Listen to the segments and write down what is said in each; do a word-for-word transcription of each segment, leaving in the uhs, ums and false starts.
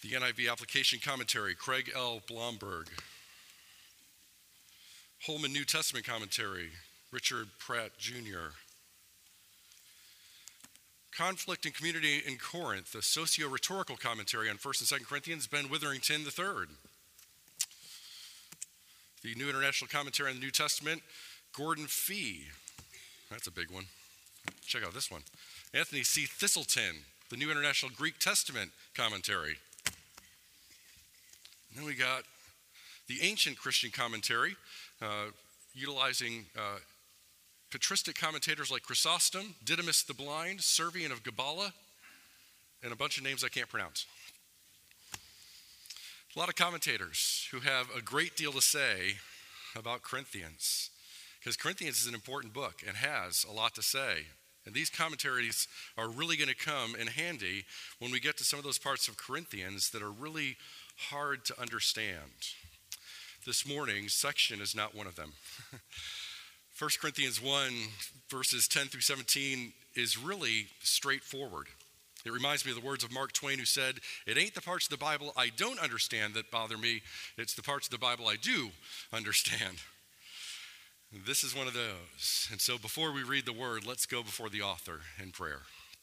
The N I V Application Commentary, Craig L. Blomberg. Holman New Testament Commentary, Richard Pratt Junior Conflict and Community in Corinth, a socio-rhetorical commentary on First and Second Corinthians, Ben Witherington the third. The New International Commentary on the New Testament, Gordon Fee. That's a big one. Check out this one. Anthony C. Thistleton, the New International Greek Testament Commentary. And then we got the Ancient Christian Commentary, uh, utilizing uh, patristic commentators like Chrysostom, Didymus the Blind, Servian of Gabala, and a bunch of names I can't pronounce. A lot of commentators who have a great deal to say about Corinthians, because Corinthians is an important book and has a lot to say. And these commentaries are really going to come in handy when we get to some of those parts of Corinthians that are really hard to understand. This morning's section is not one of them. First Corinthians one, verses ten through seventeen is really straightforward. It reminds me of the words of Mark Twain, who said, "It ain't the parts of the Bible I don't understand that bother me, it's the parts of the Bible I do understand." And this is one of those. And so before we read the word, let's go before the author in prayer.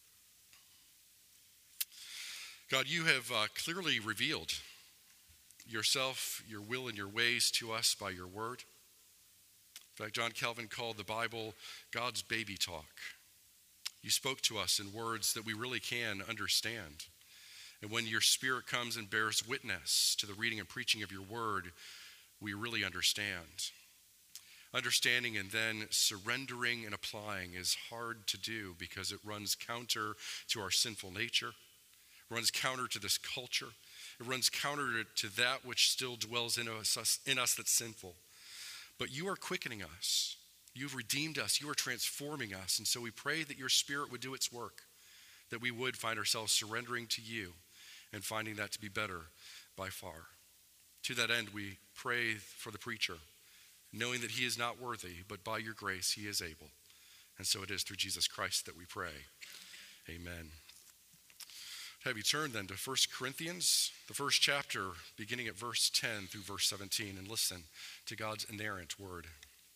God, you have uh, clearly revealed yourself, your will, and your ways to us by your word. In fact, John Calvin called the Bible God's baby talk. You spoke to us in words that we really can understand. And when your Spirit comes and bears witness to the reading and preaching of your word, we really understand. Understanding and then surrendering and applying is hard to do because it runs counter to our sinful nature. It runs counter to this culture. It runs counter to that which still dwells in us, in us that's sinful. But you are quickening us. You've redeemed us. You are transforming us. And so we pray that your Spirit would do its work, that we would find ourselves surrendering to you and finding that to be better by far. To that end, we pray for the preacher, knowing that he is not worthy, but by your grace he is able. And so it is through Jesus Christ that we pray. Amen. Have you turned then to First Corinthians, the first chapter, beginning at verse ten through verse seventeen, and listen to God's inerrant word.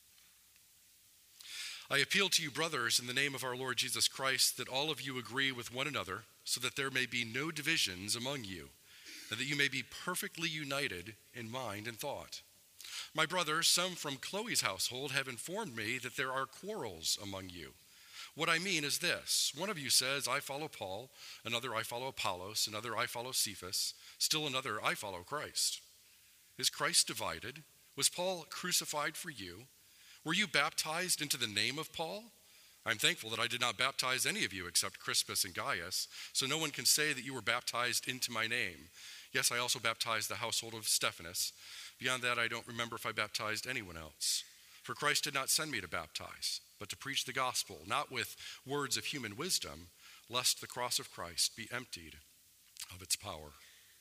I appeal to you, brothers, in the name of our Lord Jesus Christ, that all of you agree with one another, so that there may be no divisions among you, and that you may be perfectly united in mind and thought. My brothers, some from Chloe's household have informed me that there are quarrels among you. What I mean is this: one of you says, I follow Paul, another, I follow Apollos, another, I follow Cephas, still another, I follow Christ. Is Christ divided? Was Paul crucified for you? Were you baptized into the name of Paul? I'm thankful that I did not baptize any of you except Crispus and Gaius, so no one can say that you were baptized into my name. Yes, I also baptized the household of Stephanas. Beyond that, I don't remember if I baptized anyone else. For Christ did not send me to baptize, but to preach the gospel, not with words of human wisdom, lest the cross of Christ be emptied of its power.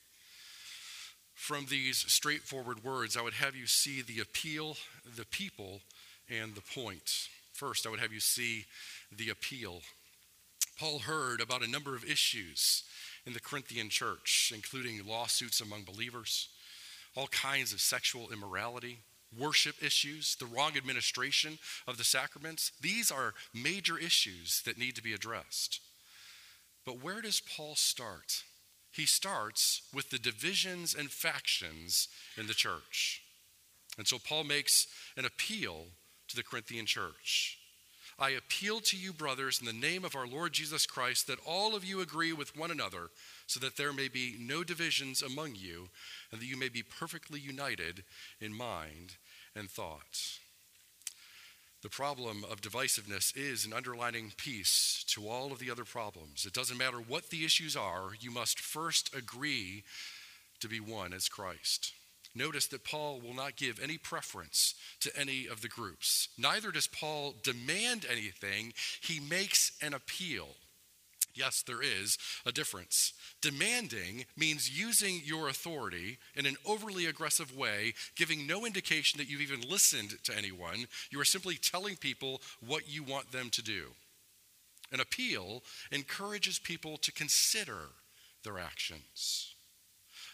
From these straightforward words, I would have you see the appeal, the people, and the point. First, I would have you see the appeal. Paul heard about a number of issues in the Corinthian church, including lawsuits among believers, all kinds of sexual immorality, worship issues, the wrong administration of the sacraments. These are major issues that need to be addressed. But where does Paul start? He starts with the divisions and factions in the church. And so Paul makes an appeal to the Corinthian church. I appeal to you, brothers, in the name of our Lord Jesus Christ, that all of you agree with one another, so that there may be no divisions among you, and that you may be perfectly united in mind and thought. The problem of divisiveness is an underlining piece to all of the other problems. It doesn't matter what the issues are, you must first agree to be one as Christ. Notice that Paul will not give any preference to any of the groups. Neither does Paul demand anything. He makes an appeal. Yes, there is a difference. Demanding means using your authority in an overly aggressive way, giving no indication that you've even listened to anyone. You are simply telling people what you want them to do. An appeal encourages people to consider their actions.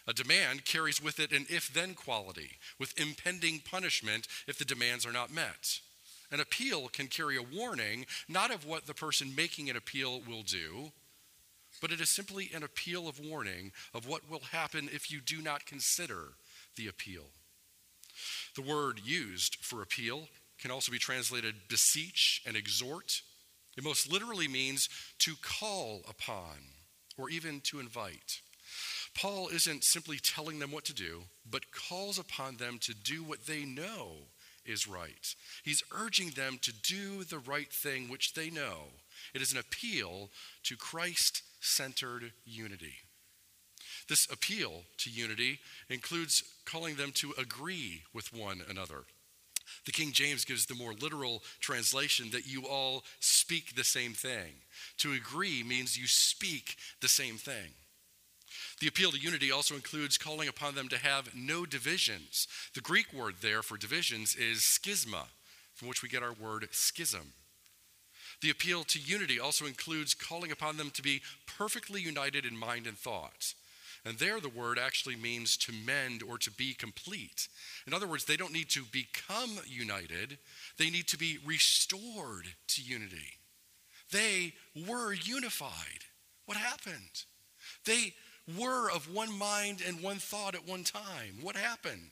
A demand carries with it an if-then quality, with impending punishment if the demands are not met. An appeal can carry a warning, not of what the person making an appeal will do, but it is simply an appeal of warning of what will happen if you do not consider the appeal. The word used for appeal can also be translated beseech and exhort. It most literally means to call upon or even to invite. Paul isn't simply telling them what to do, but calls upon them to do what they know is right. He's urging them to do the right thing, which they know. It is an appeal to Christ-centered unity. This appeal to unity includes calling them to agree with one another. The King James gives the more literal translation that you all speak the same thing. To agree means you speak the same thing. The appeal to unity also includes calling upon them to have no divisions. The Greek word there for divisions is schisma, from which we get our word schism. The appeal to unity also includes calling upon them to be perfectly united in mind and thought. And there the word actually means to mend or to be complete. In other words, they don't need to become united. They need to be restored to unity. They were unified. What happened? They were of one mind and one thought at one time. What happened?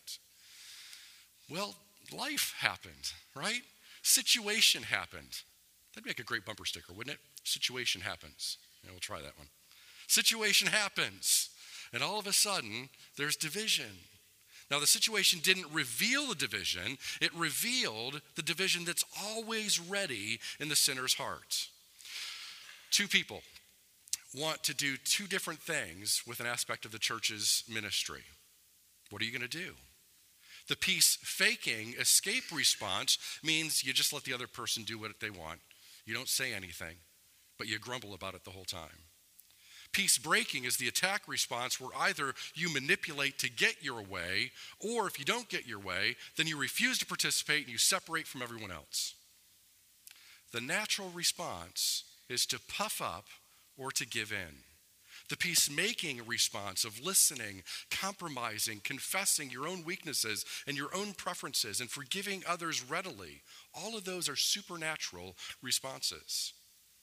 Well, life happened, right? Situation happened. That'd make a great bumper sticker, wouldn't it? Situation happens. Yeah, we'll try that one. Situation happens. And all of a sudden, there's division. Now, the situation didn't reveal the division. It revealed the division that's always ready in the sinner's heart. Two people want to do two different things with an aspect of the church's ministry. What are you going to do? The peace-faking escape response means you just let the other person do what they want. You don't say anything, but you grumble about it the whole time. Peace-breaking is the attack response where either you manipulate to get your way, or if you don't get your way, then you refuse to participate and you separate from everyone else. The natural response is to puff up or to give in. The peacemaking response of listening, compromising, confessing your own weaknesses and your own preferences, and forgiving others readily, all of those are supernatural responses.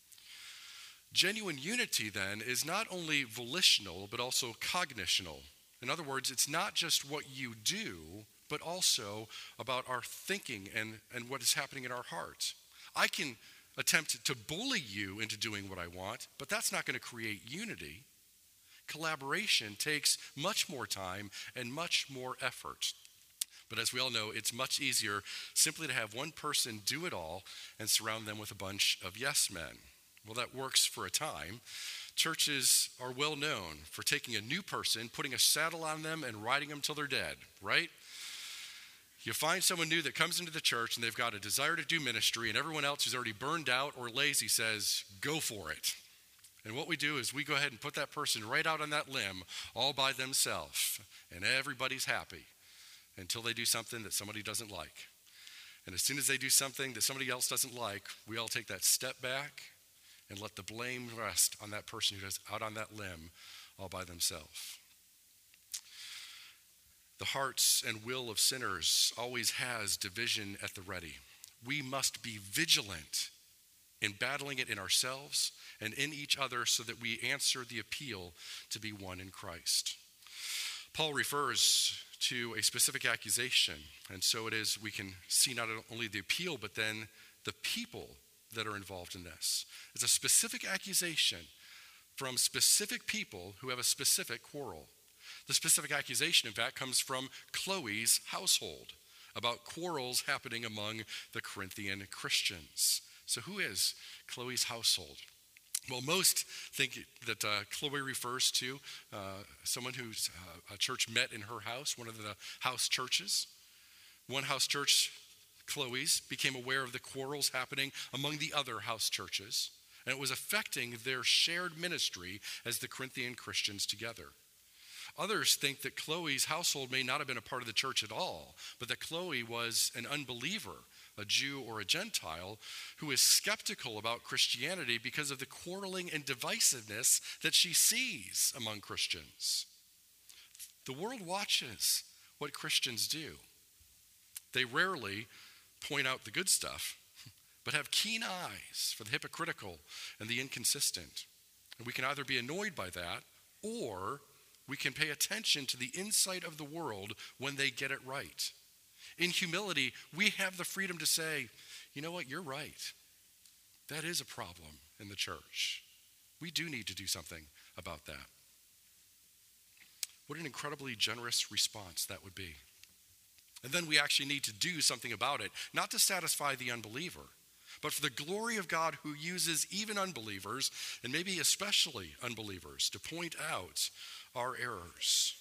Genuine unity, then, is not only volitional, but also cognitional. In other words, it's not just what you do, but also about our thinking and, and what is happening in our heart. I can attempt to bully you into doing what I want, but that's not going to create unity. Collaboration takes much more time and much more effort. But as we all know, it's much easier simply to have one person do it all and surround them with a bunch of yes men. Well, that works for a time. Churches are well known for taking a new person, putting a saddle on them, and riding them till they're dead, right? You find someone new that comes into the church and they've got a desire to do ministry, and everyone else who's already burned out or lazy says, go for it. And what we do is we go ahead and put that person right out on that limb all by themselves, and everybody's happy until they do something that somebody doesn't like. And as soon as they do something that somebody else doesn't like, we all take that step back and let the blame rest on that person who is out on that limb all by themselves. The hearts and will of sinners always has division at the ready. We must be vigilant in battling it in ourselves and in each other so that we answer the appeal to be one in Christ. Paul refers to a specific accusation, and so it is we can see not only the appeal, but then the people that are involved in this. It's a specific accusation from specific people who have a specific quarrel. The specific accusation, in fact, comes from Chloe's household about quarrels happening among the Corinthian Christians. So who is Chloe's household? Well, most think that uh, Chloe refers to uh, someone whose uh, a church met in her house, one of the house churches. One house church, Chloe's, became aware of the quarrels happening among the other house churches, and it was affecting their shared ministry as the Corinthian Christians together. Others think that Chloe's household may not have been a part of the church at all, but that Chloe was an unbeliever, a Jew or a Gentile, who is skeptical about Christianity because of the quarreling and divisiveness that she sees among Christians. The world watches what Christians do. They rarely point out the good stuff, but have keen eyes for the hypocritical and the inconsistent. And we can either be annoyed by that, or we can pay attention to the insight of the world when they get it right. In humility, we have the freedom to say, you know what, you're right. That is a problem in the church. We do need to do something about that. What an incredibly generous response that would be. And then we actually need to do something about it, not to satisfy the unbeliever, but for the glory of God who uses even unbelievers, and maybe especially unbelievers, to point out our errors.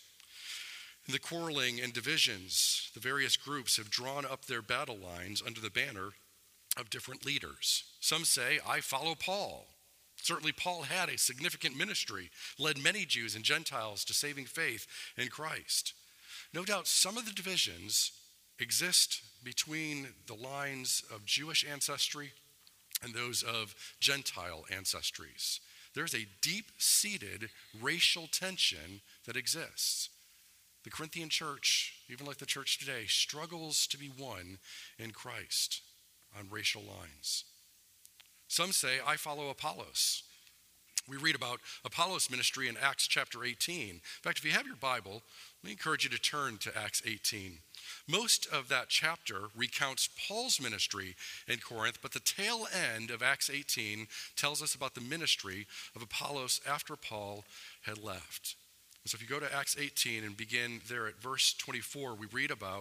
In the quarreling and divisions, the various groups have drawn up their battle lines under the banner of different leaders. Some say, I follow Paul. Certainly Paul had a significant ministry, led many Jews and Gentiles to saving faith in Christ. No doubt some of the divisions exist between the lines of Jewish ancestry and those of Gentile ancestries. There's a deep-seated racial tension that exists. The Corinthian church, even like the church today, struggles to be one in Christ on racial lines. Some say, I follow Apollos. We read about Apollos' ministry in Acts chapter eighteen. In fact, if you have your Bible, we encourage you to turn to Acts eighteen. Most of that chapter recounts Paul's ministry in Corinth, but the tail end of Acts eighteen tells us about the ministry of Apollos after Paul had left. So if you go to Acts eighteen and begin there at verse twenty-four, we read about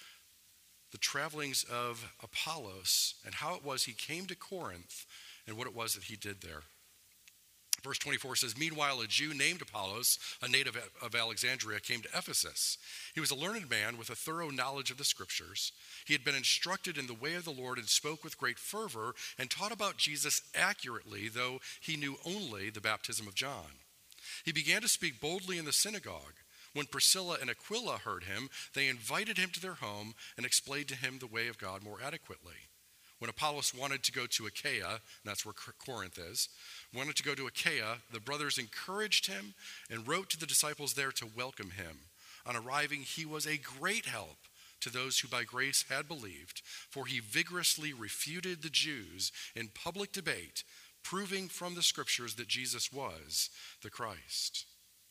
the travelings of Apollos and how it was he came to Corinth and what it was that he did there. Verse twenty-four says, meanwhile, a Jew named Apollos, a native of Alexandria, came to Ephesus. He was a learned man with a thorough knowledge of the scriptures. He had been instructed in the way of the Lord and spoke with great fervor and taught about Jesus accurately, though he knew only the baptism of John. He began to speak boldly in the synagogue. When Priscilla and Aquila heard him, they invited him to their home and explained to him the way of God more adequately. When Apollos wanted to go to Achaia, and that's where Corinth is, wanted to go to Achaia, the brothers encouraged him and wrote to the disciples there to welcome him. On arriving, he was a great help to those who by grace had believed, for he vigorously refuted the Jews in public debate, proving from the scriptures that Jesus was the Christ.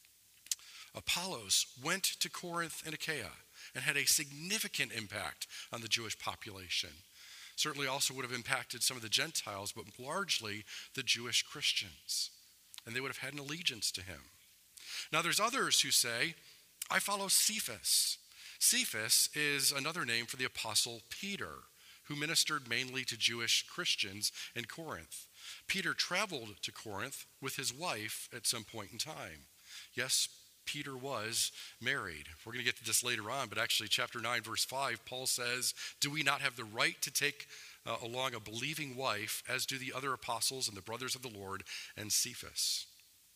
Apollos went to Corinth and Achaia and had a significant impact on the Jewish population. Certainly also would have impacted some of the Gentiles, but largely the Jewish Christians. And they would have had an allegiance to him. Now there's others who say, I follow Cephas. Cephas is another name for the apostle Peter, who ministered mainly to Jewish Christians in Corinth. Peter traveled to Corinth with his wife at some point in time. Yes, Peter was married. We're going to get to this later on, but actually chapter nine, verse five, Paul says, do we not have the right to take uh, along a believing wife, as do the other apostles and the brothers of the Lord and Cephas?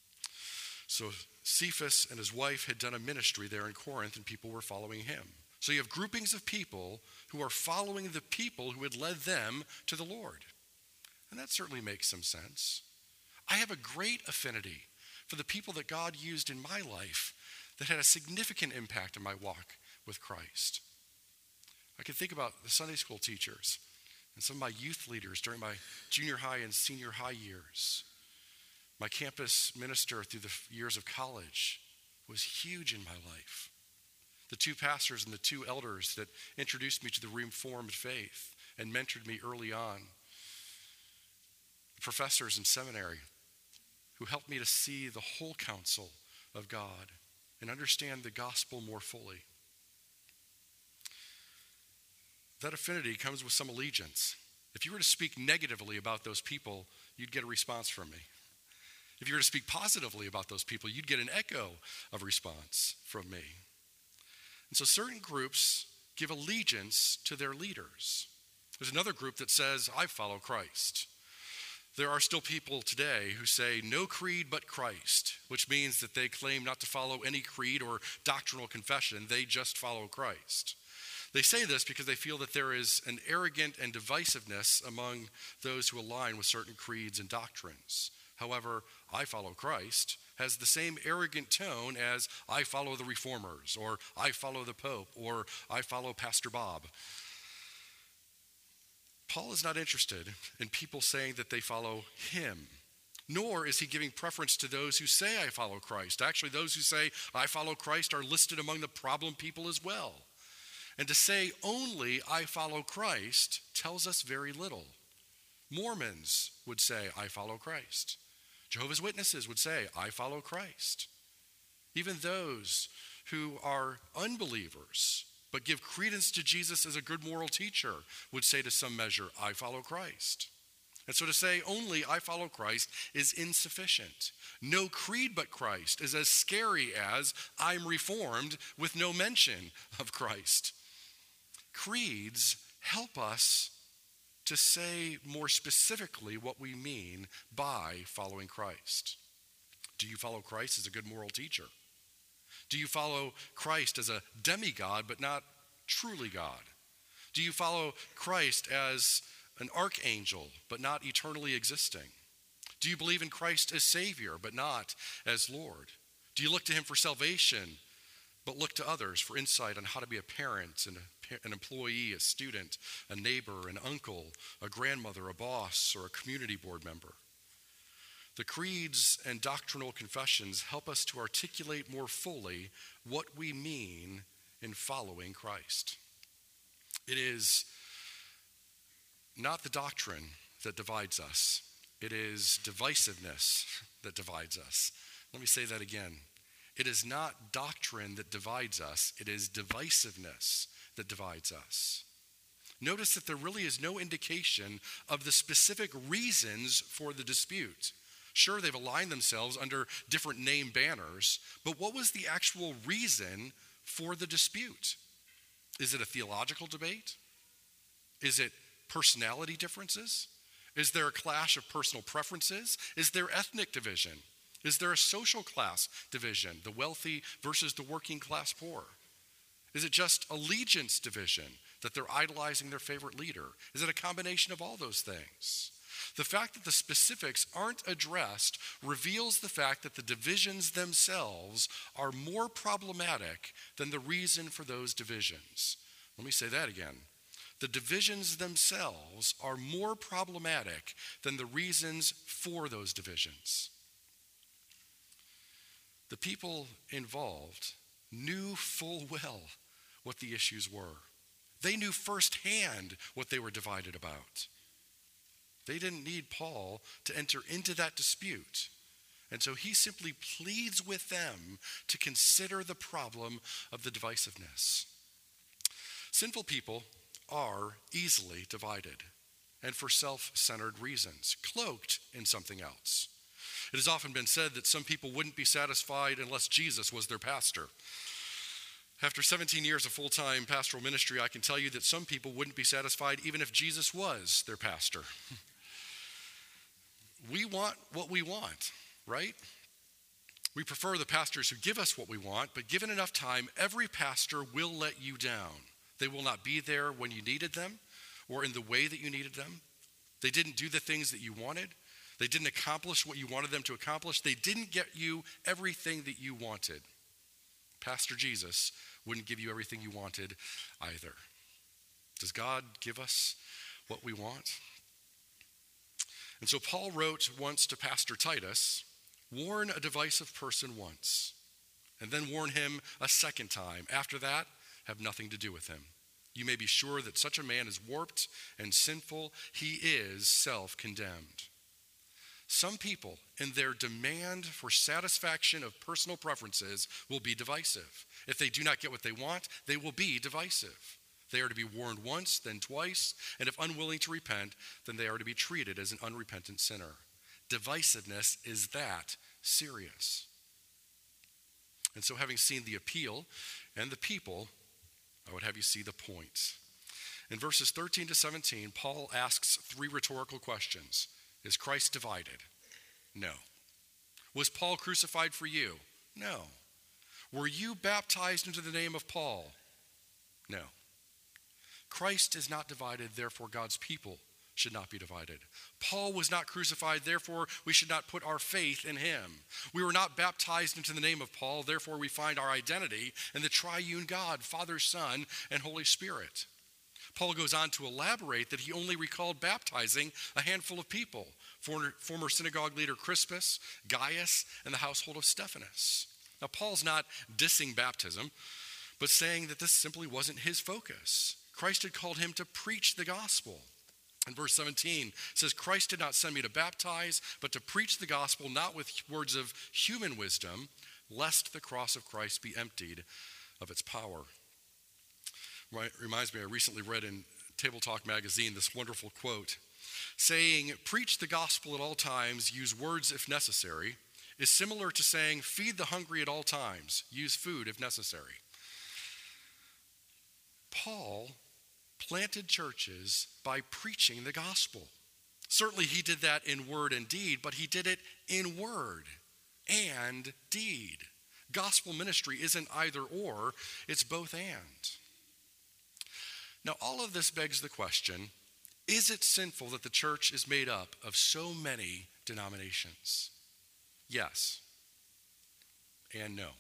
So Cephas and his wife had done a ministry there in Corinth, and people were following him. So you have groupings of people who are following the people who had led them to the Lord. And that certainly makes some sense. I have a great affinity for the people that God used in my life that had a significant impact on my walk with Christ. I can think about the Sunday school teachers and some of my youth leaders during my junior high and senior high years. My campus minister through the years of college was huge in my life. The two pastors and the two elders that introduced me to the Reformed faith and mentored me early on. The professors in seminary who helped me to see the whole counsel of God and understand the gospel more fully. That affinity comes with some allegiance. If you were to speak negatively about those people, you'd get a response from me. If you were to speak positively about those people, you'd get an echo of response from me. And so certain groups give allegiance to their leaders. There's another group that says, I follow Christ. There are still people today who say no creed but Christ, which means that they claim not to follow any creed or doctrinal confession. They just follow Christ. They say this because they feel that there is an arrogant and divisiveness among those who align with certain creeds and doctrines. However, I follow Christ has the same arrogant tone as I follow the reformers, or I follow the Pope, or I follow Pastor Bob. Paul is not interested in people saying that they follow him, nor is he giving preference to those who say I follow Christ. Actually, those who say I follow Christ are listed among the problem people as well. And to say only I follow Christ tells us very little. Mormons would say I follow Christ. Jehovah's Witnesses would say I follow Christ. Even those who are unbelievers but give credence to Jesus as a good moral teacher would say to some measure, I follow Christ. And so to say only I follow Christ is insufficient. No creed but Christ is as scary as I'm reformed with no mention of Christ. Creeds help us to say more specifically what we mean by following Christ. Do you follow Christ as a good moral teacher? Do you follow Christ as a demigod but not truly God? Do you follow Christ as an archangel but not eternally existing? Do you believe in Christ as Savior but not as Lord? Do you look to him for salvation but look to others for insight on how to be a parent and a, an employee, a student, a neighbor, an uncle, a grandmother, a boss, or a community board member? The creeds and doctrinal confessions help us to articulate more fully what we mean in following Christ. It is not the doctrine that divides us. It is divisiveness that divides us. Let me say that again. It is not doctrine that divides us. It is divisiveness that divides us. Notice that there really is no indication of the specific reasons for the dispute. Sure, they've aligned themselves under different name banners, but what was the actual reason for the dispute? Is it a theological debate? Is it personality differences? Is there a clash of personal preferences? Is there ethnic division? Is there a social class division, the wealthy versus the working class poor? Is it just allegiance division, that they're idolizing their favorite leader? Is it a combination of all those things? The fact that the specifics aren't addressed reveals the fact that the divisions themselves are more problematic than the reason for those divisions. Let me say that again. The divisions themselves are more problematic than the reasons for those divisions. The people involved knew full well what the issues were. They knew firsthand what they were divided about. They didn't need Paul to enter into that dispute. And so he simply pleads with them to consider the problem of the divisiveness. Sinful people are easily divided, and for self-centered reasons, cloaked in something else. It has often been said that some people wouldn't be satisfied unless Jesus was their pastor. After seventeen years of full-time pastoral ministry, I can tell you that some people wouldn't be satisfied even if Jesus was their pastor. We want what we want, right? We prefer the pastors who give us what we want, but given enough time, every pastor will let you down. They will not be there when you needed them or in the way that you needed them. They didn't do the things that you wanted. They didn't accomplish what you wanted them to accomplish. They didn't get you everything that you wanted. Pastor Jesus wouldn't give you everything you wanted either. Does God give us what we want? And so Paul wrote once to Pastor Titus, warn a divisive person once, and then warn him a second time. After that, have nothing to do with him. You may be sure that such a man is warped and sinful. He is self-condemned. Some people, in their demand for satisfaction of personal preferences, will be divisive. If they do not get what they want, they will be divisive. They are to be warned once, then twice, and if unwilling to repent, then they are to be treated as an unrepentant sinner. Divisiveness is that serious. And so, having seen the appeal and the people, I would have you see the point. In verses thirteen to seventeen, Paul asks three rhetorical questions. Is Christ divided? No. Was Paul crucified for you? No. Were you baptized into the name of Paul? No. Christ is not divided, therefore God's people should not be divided. Paul was not crucified, therefore we should not put our faith in him. We were not baptized into the name of Paul, therefore we find our identity in the triune God, Father, Son, and Holy Spirit. Paul goes on to elaborate that he only recalled baptizing a handful of people, former, former synagogue leader Crispus, Gaius, and the household of Stephanas. Now, Paul's not dissing baptism, but saying that this simply wasn't his focus. Christ had called him to preach the gospel. In verse seventeen, it says, Christ did not send me to baptize, but to preach the gospel, not with words of human wisdom, lest the cross of Christ be emptied of its power. Reminds me, I recently read in Table Talk magazine this wonderful quote, saying, preach the gospel at all times, use words if necessary, is similar to saying, feed the hungry at all times, use food if necessary. Paul planted churches by preaching the gospel. Certainly he did that in word and deed, but he did it in word and deed. Gospel ministry isn't either or, it's both and. Now, all of this begs the question, is it sinful that the church is made up of so many denominations? Yes and no.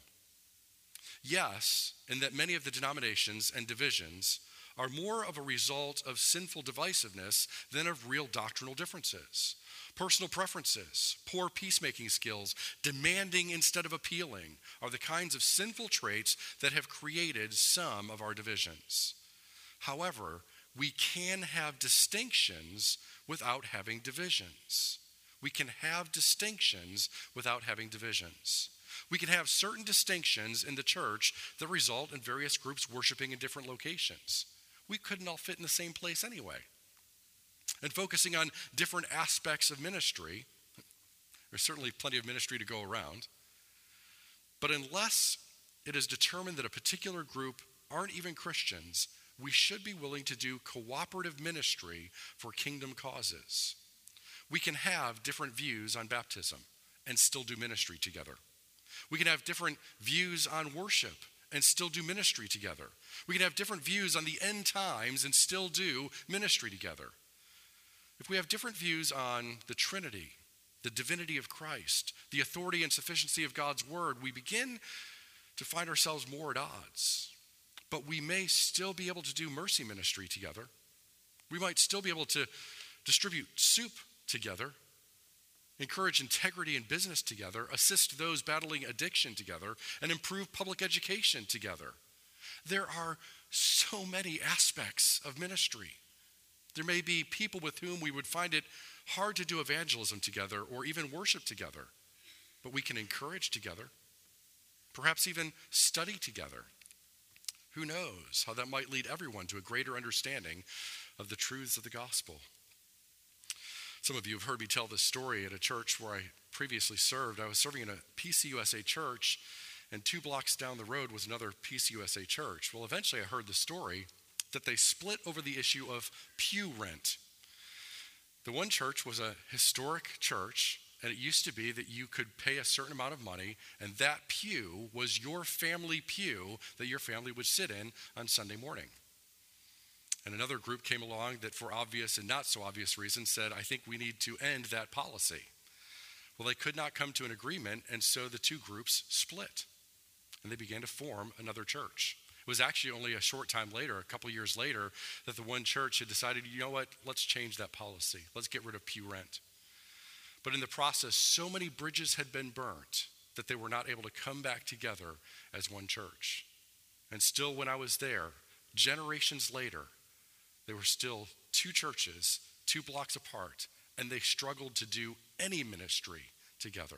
Yes, in that many of the denominations and divisions are more of a result of sinful divisiveness than of real doctrinal differences. Personal preferences, poor peacemaking skills, demanding instead of appealing are the kinds of sinful traits that have created some of our divisions. However, we can have distinctions without having divisions. We can have distinctions without having divisions. We can have certain distinctions in the church that result in various groups worshiping in different locations. We couldn't all fit in the same place anyway. And focusing on different aspects of ministry, there's certainly plenty of ministry to go around. But unless it is determined that a particular group aren't even Christians, we should be willing to do cooperative ministry for kingdom causes. We can have different views on baptism and still do ministry together. We can have different views on worship and still do ministry together. We can have different views on the end times and still do ministry together. If we have different views on the Trinity, the divinity of Christ, the authority and sufficiency of God's word, we begin to find ourselves more at odds. But we may still be able to do mercy ministry together. We might still be able to distribute soup together, encourage integrity in business together, assist those battling addiction together, and improve public education together. There are so many aspects of ministry. There may be people with whom we would find it hard to do evangelism together or even worship together, but we can encourage together, perhaps even study together. Who knows how that might lead everyone to a greater understanding of the truths of the gospel. Some of you have heard me tell this story at a church where I previously served. I was serving in a P C U S A church, and two blocks down the road was another P C U S A church. Well, eventually I heard the story that they split over the issue of pew rent. The one church was a historic church, and it used to be that you could pay a certain amount of money, and that pew was your family pew that your family would sit in on Sunday morning. And another group came along that, for obvious and not so obvious reasons, said, I think we need to end that policy. Well, they could not come to an agreement, and so the two groups split, and they began to form another church. It was actually only a short time later, a couple years later, that the one church had decided, you know what, let's change that policy. Let's get rid of pew rent. But in the process, so many bridges had been burnt that they were not able to come back together as one church. And still, when I was there, generations later, they were still two churches, two blocks apart, and they struggled to do any ministry together.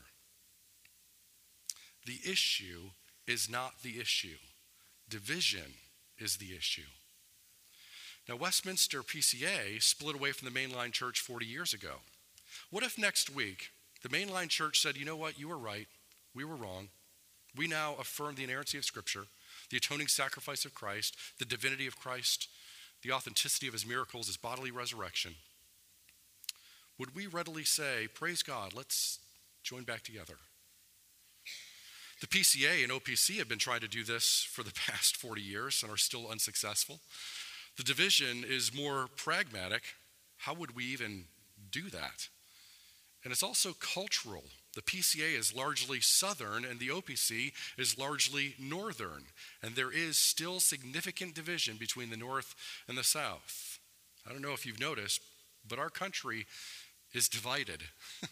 The issue is not the issue. Division is the issue. Now, Westminster P C A split away from the mainline church forty years ago. What if next week the mainline church said, you know what, you were right, we were wrong. We now affirm the inerrancy of Scripture, the atoning sacrifice of Christ, the divinity of Christ, the authenticity of his miracles, his bodily resurrection. Would we readily say, praise God, let's join back together? The P C A and O P C have been trying to do this for the past forty years and are still unsuccessful. The division is more pragmatic. how would we even do that? And it's also cultural. The P C A is largely Southern and the O P C is largely Northern. And there is still significant division between the North and the South. I don't know if you've noticed, but our country is divided.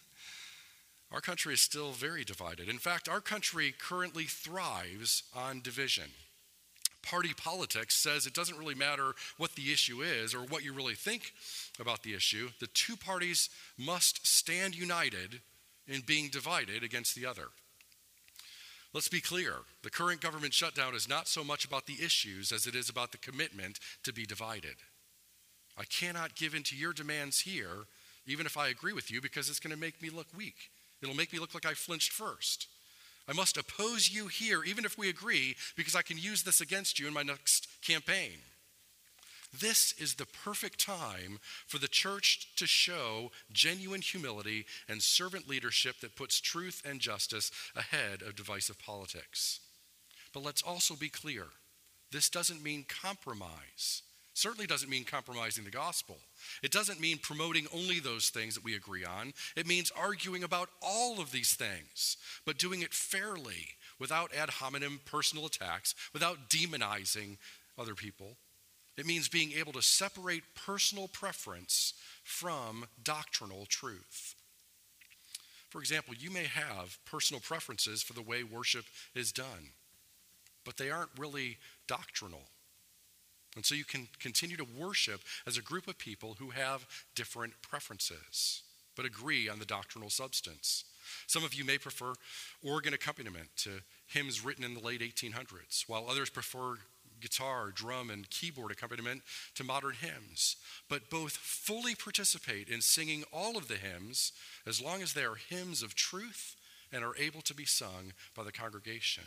Our country is still very divided. In fact, our country currently thrives on division. Party politics says it doesn't really matter what the issue is or what you really think about the issue. The two parties must stand united in being divided against the other. Let's be clear. The current government shutdown is not so much about the issues as it is about the commitment to be divided. I cannot give in to your demands here, even if I agree with you, because it's going to make me look weak. It'll make me look like I flinched first. I must oppose you here, even if we agree, because I can use this against you in my next campaign. This is the perfect time for the church to show genuine humility and servant leadership that puts truth and justice ahead of divisive politics. But let's also be clear. This doesn't mean compromise. Certainly doesn't mean compromising the gospel. It doesn't mean promoting only those things that we agree on. It means arguing about all of these things, but doing it fairly, without ad hominem personal attacks, without demonizing other people. It means being able to separate personal preference from doctrinal truth. For example, you may have personal preferences for the way worship is done, but they aren't really doctrinal. And so you can continue to worship as a group of people who have different preferences, but agree on the doctrinal substance. Some of you may prefer organ accompaniment to hymns written in the late eighteen hundreds, while others prefer guitar, drum, and keyboard accompaniment to modern hymns. But both fully participate in singing all of the hymns as long as they are hymns of truth and are able to be sung by the congregation.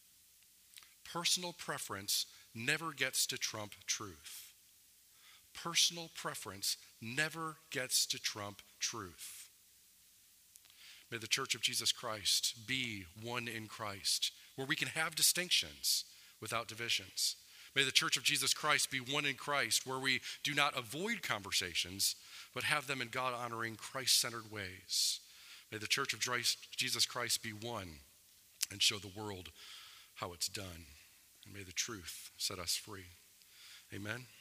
Personal preference never gets to trump truth. Personal preference never gets to trump truth. May the Church of Jesus Christ be one in Christ, where we can have distinctions without divisions. May the Church of Jesus Christ be one in Christ, where we do not avoid conversations, but have them in God-honoring, Christ-centered ways. May the Church of Jesus Christ be one and show the world how it's done. And may the truth set us free. Amen.